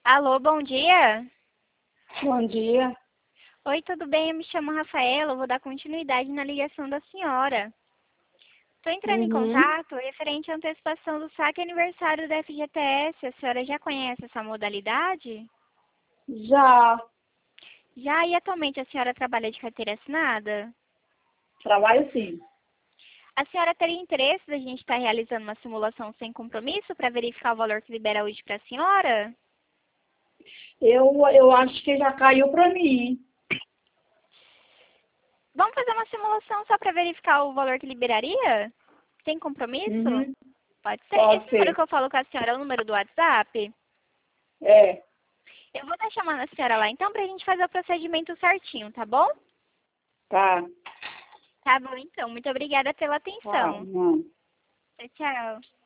Alô, bom dia. Bom dia. Oi, tudo bem? Eu me chamo Rafaela, eu vou dar continuidade na ligação da senhora. Estou entrando em Uhum. contato referente à antecipação do saque aniversário da FGTS. A senhora já conhece essa modalidade? Já Já, e atualmente a senhora trabalha de carteira assinada? trabalho sim. A senhora teria interesse da gente estar realizando uma simulação sem compromisso para verificar o valor que libera hoje para a senhora? Eu acho que já caiu para mim. Vamos fazer uma simulação só para verificar o valor que liberaria? Sem compromisso? Uhum. Pode ser. Pode Esse número ser. que eu falo com a senhora é o número do WhatsApp? É. Eu vou estar chamando a senhora lá então pra gente fazer o procedimento certinho, tá bom? Tá. Tá bom então. Muito obrigada pela Tá. atenção. Não. Tchau, tchau.